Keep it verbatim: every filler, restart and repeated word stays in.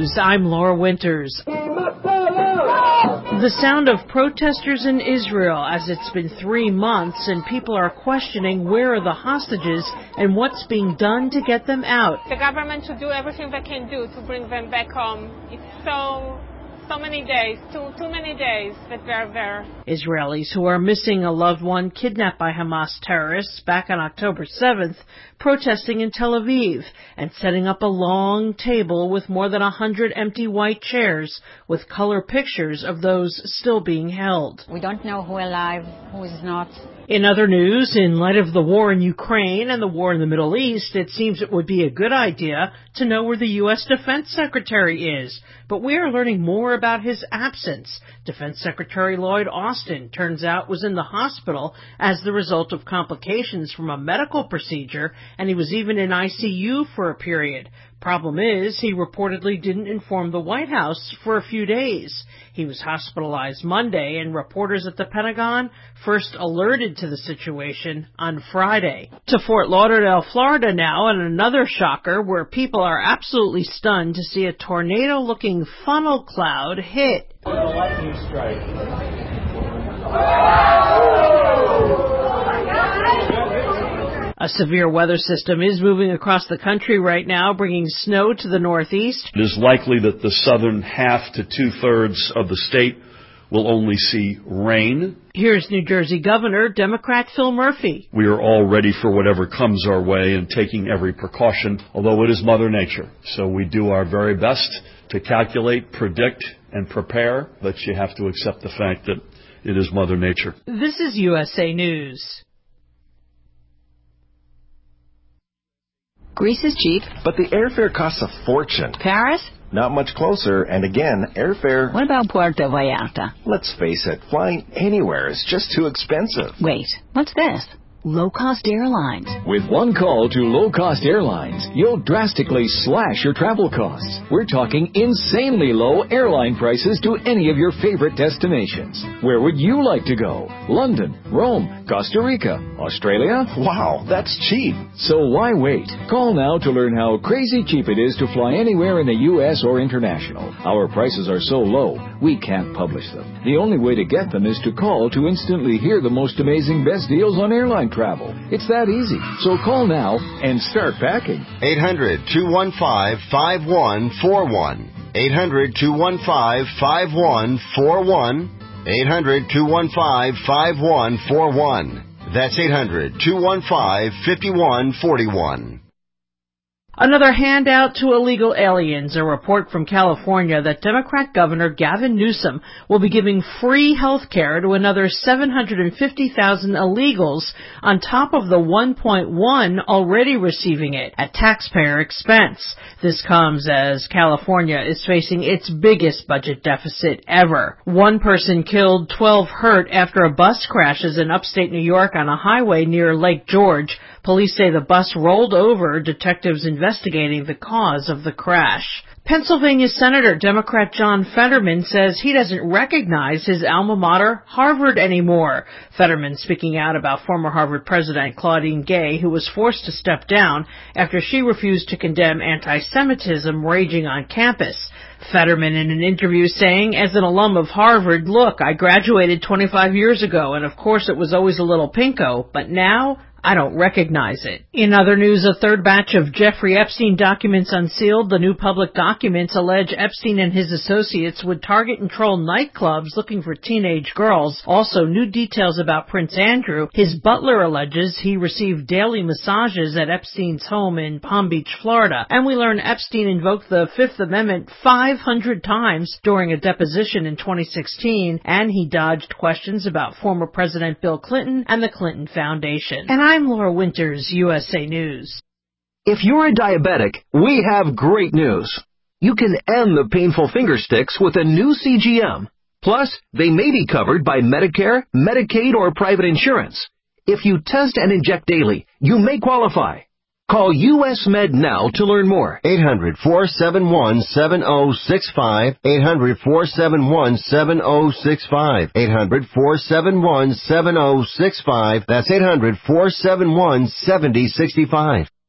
News, I'm Laura Winters. The sound of protesters in Israel as it's been three months and people are questioning where are the hostages and what's being done to get them out. The government should do everything they can do to bring them back home. It's so... So many days, too, too many days that they're there. Israelis who are missing a loved one kidnapped by Hamas terrorists back on October seventh protesting in Tel Aviv and setting up a long table with more than a hundred empty white chairs with color pictures of those still being held. We don't know who is alive, who is not. In other news, in light of the war in Ukraine and the war in the Middle East, it seems it would be a good idea to know where the U S Defense Secretary is. But we are learning more about his absence. Defense Secretary Lloyd Austin, turns out, was in the hospital as the result of complications from a medical procedure, and he was even in I C U for a period. Problem is, he reportedly didn't inform the White House for a few days. He was hospitalized Monday, and reporters at the Pentagon first alerted to the situation on Friday. To Fort Lauderdale, Florida now, and another shocker where people are absolutely stunned to see a tornado-looking funnel cloud hit. A lightning strike. A severe weather system is moving across the country right now, bringing snow to the northeast. It is likely that the southern half to two-thirds of the state will only see rain. Here's New Jersey Governor, Democrat Phil Murphy. We are all ready for whatever comes our way and taking every precaution, although it is Mother Nature. So we do our very best to calculate, predict, and prepare, but you have to accept the fact that it is Mother Nature. This is U S A News. Greece is cheap. But the airfare costs a fortune. Paris? Not much closer, and again, airfare... What about Puerto Vallarta? Let's face it, flying anywhere is just too expensive. Wait, what's this? Low-cost airlines. With one call to low-cost airlines, you'll drastically slash your travel costs. We're talking insanely low airline prices to any of your favorite destinations. Where would you like to go? London, Rome, Costa Rica, Australia? Wow, that's cheap. So why wait? Call now to learn how crazy cheap it is to fly anywhere in the U S or international. Our prices are so low, we can't publish them. The only way to get them is to call to instantly hear the most amazing best deals on airline travel. It's that easy. So call now and start packing. eight hundred, two one five, five one four one. eight hundred, two one five, five one four one. eight hundred, two one five, five one four one. That's eight hundred, two one five, five one four one. Another handout to illegal aliens, a report from California that Democrat Governor Gavin Newsom will be giving free health care to another seven hundred fifty thousand illegals on top of the one point one already receiving it at taxpayer expense. This comes as California is facing its biggest budget deficit ever. One person killed, twelve hurt after a bus crashes in upstate New York on a highway near Lake George. Police say the bus rolled over, detectives investigating the cause of the crash. Pennsylvania Senator Democrat John Fetterman says he doesn't recognize his alma mater, Harvard, anymore. Fetterman speaking out about former Harvard President Claudine Gay, who was forced to step down after she refused to condemn anti-Semitism raging on campus. Fetterman in an interview saying, as an alum of Harvard, look, I graduated twenty-five years ago, and of course it was always a little pinko, but now I don't recognize it. In other news, a third batch of Jeffrey Epstein documents unsealed. The new public documents allege Epstein and his associates would target and troll nightclubs looking for teenage girls. Also, new details about Prince Andrew. His butler alleges he received daily massages at Epstein's home in Palm Beach, Florida. And we learn Epstein invoked the Fifth Amendment five hundred times during a deposition in twenty sixteen, and he dodged questions about former President Bill Clinton and the Clinton Foundation. And I I'm Laura Winters, U S A News. If you're a diabetic, we have great news. You can end the painful finger sticks with a new C G M. Plus, they may be covered by Medicare, Medicaid, or private insurance. If you test and inject daily, you may qualify. Call U S Med now to learn more. eight hundred, four seven one, seven oh six five. eight hundred, four seven one, seven oh six five. eight hundred, four seven one, seven oh six five. That's eight hundred, four seven one, seven oh six five.